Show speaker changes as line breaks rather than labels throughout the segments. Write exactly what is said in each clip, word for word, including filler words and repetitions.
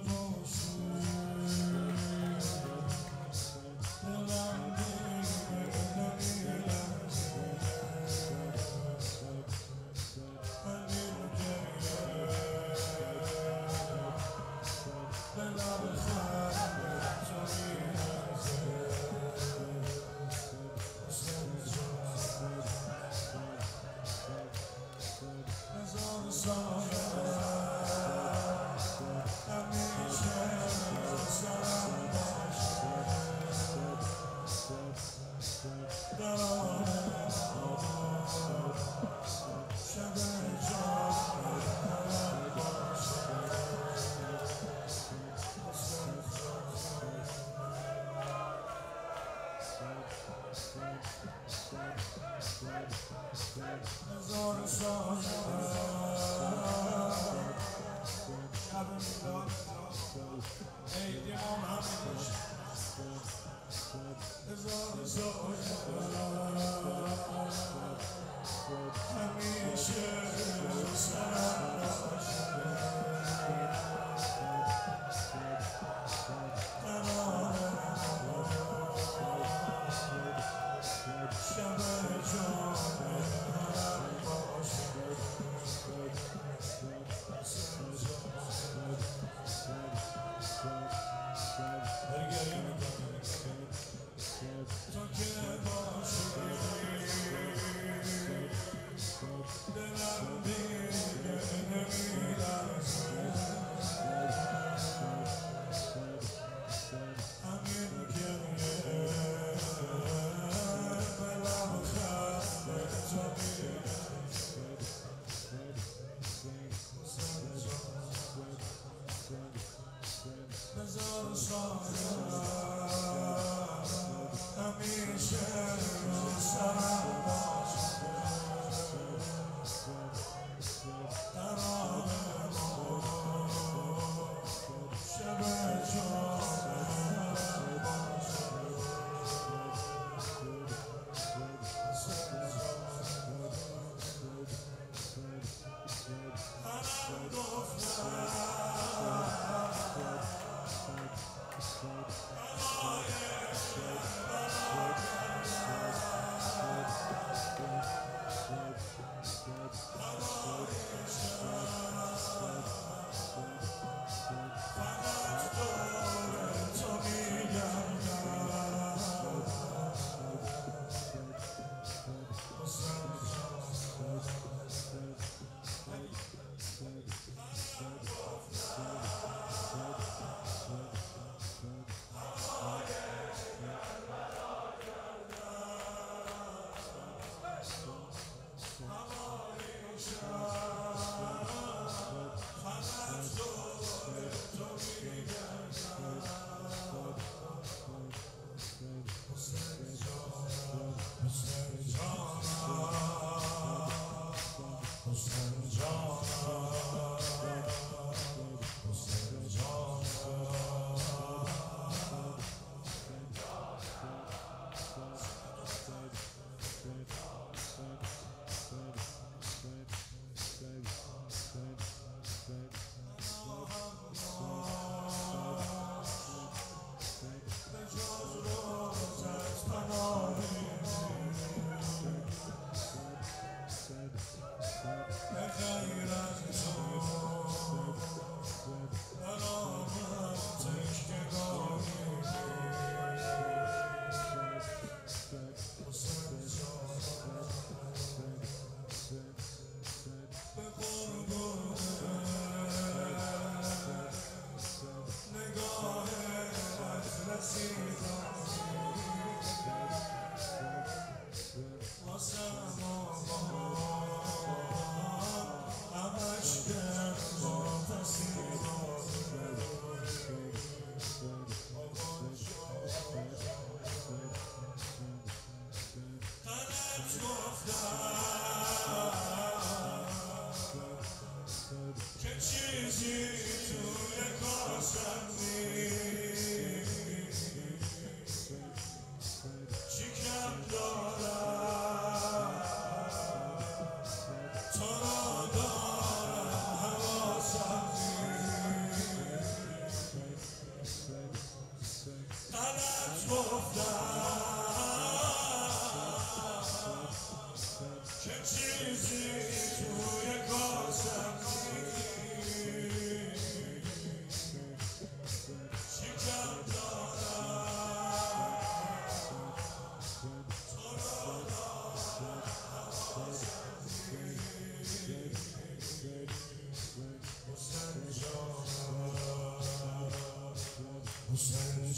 هزار سال شب میلاد عید امام همه هزار سال همیشه سرم باشه شب جان تو که باشی دلم دیگه نمی‌لرزه همین گریه به لبخند تو میرسه هزار سال همیشه رو سرم باشه ترانه شب جانم باشه منم گفتم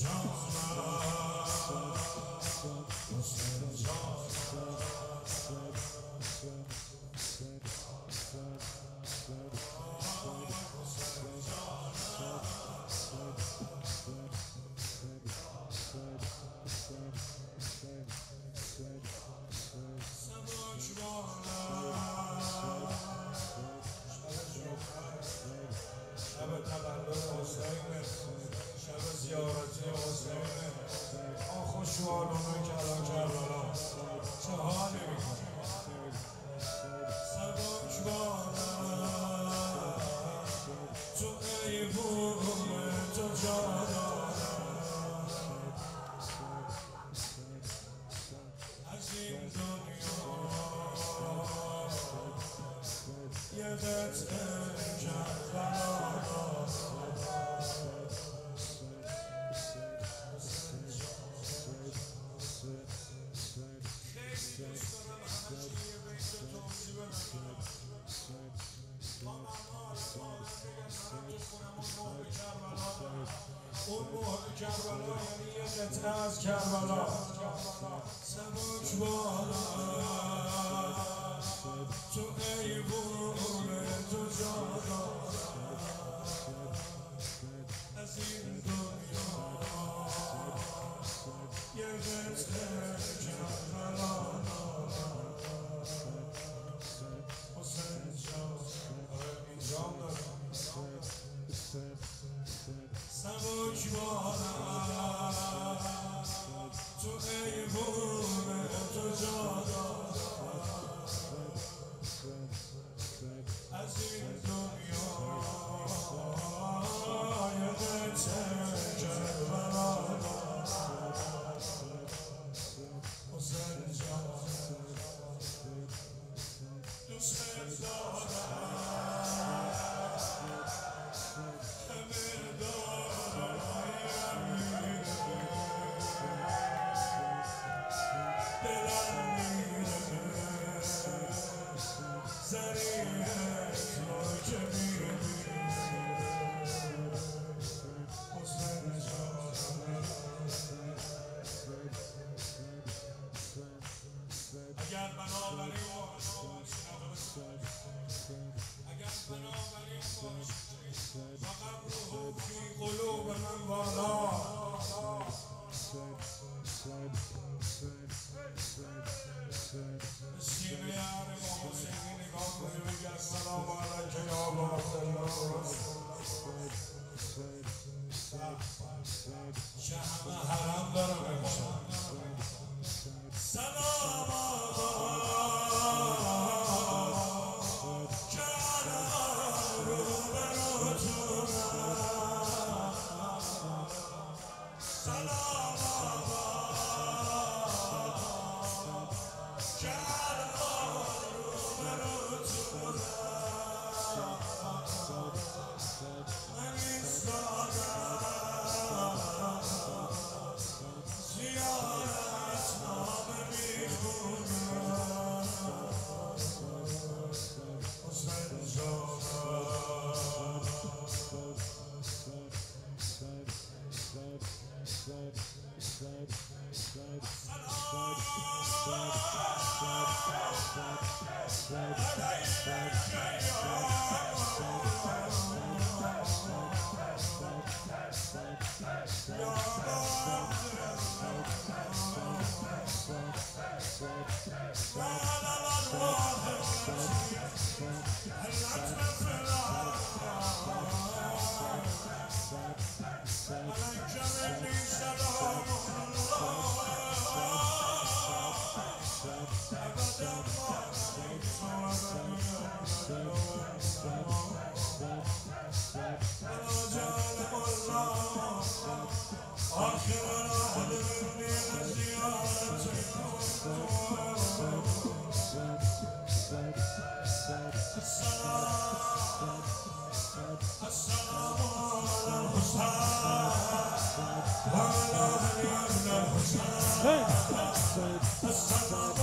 خوشوالونه کلا کربلا چه حالی میکنه سبک بارم تو ایوون تو جا دارم از این دنیا یه قطعه کربلا اون مهر کربلا یعنی یه قطعه از کربلا سبک بارم تو ایوون تو جا دارم از این دنیا یه قطعه کربلا حسین جان اینجام دارم سبک بارم تو ایوون تو جا دارم از این دنیا یه قطعه کربلا حسین جان دوست دارم اگر بنابراین اگر بنابراین فقبره فی قلوب من والا سینه حرم حسینی نگاه کنی بگی السلام علیک یا ابا عبدالله چه همه حرم دارم امشب سلام آقا جانم رو بروتونم سلام آقا جانم رو بروتونم من ایستادم زیارت نامه میخونم حسین جانم Hey!